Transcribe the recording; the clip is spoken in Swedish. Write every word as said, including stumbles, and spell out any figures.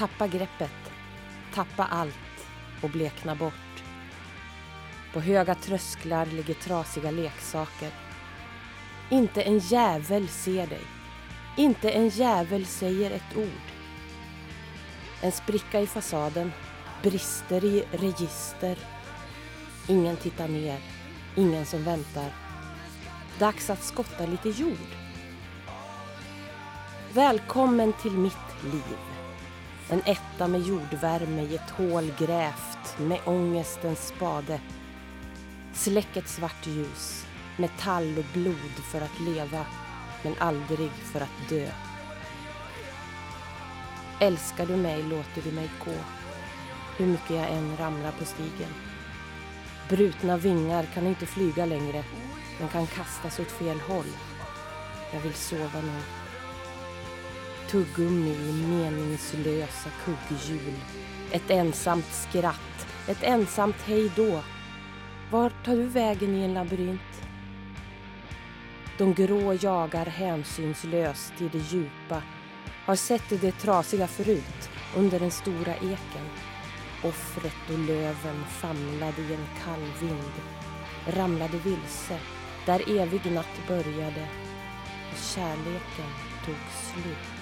Tappa greppet, tappa allt och blekna bort. På höga trösklar ligger trasiga leksaker. Inte en jävel ser dig. Inte en jävel säger ett ord. En spricka i fasaden, brister i register. Ingen tittar ner, ingen som väntar. Dags att skotta lite jord. Välkommen till mitt liv. En etta med jordvärme i ett hål grävt med ångestens spade. Släck ett svart ljus, metall och blod för att leva, men aldrig för att dö. Älskar du mig låter du mig gå, hur mycket jag än ramlar på stigen. Brutna vingar kan inte flyga längre, men kan kastas åt fel håll. Jag vill sova nu. Tuggummi i meningslösa kugghjul. Ett ensamt skratt, ett ensamt hej då. Var tar du vägen i en labyrint? De grå jagar hänsynslöst i det djupa. Har sett det trasiga förut under den stora eken. Offret och löven famlade i en kall vind. Ramlade vilse där evig natt började och kärleken tog slut.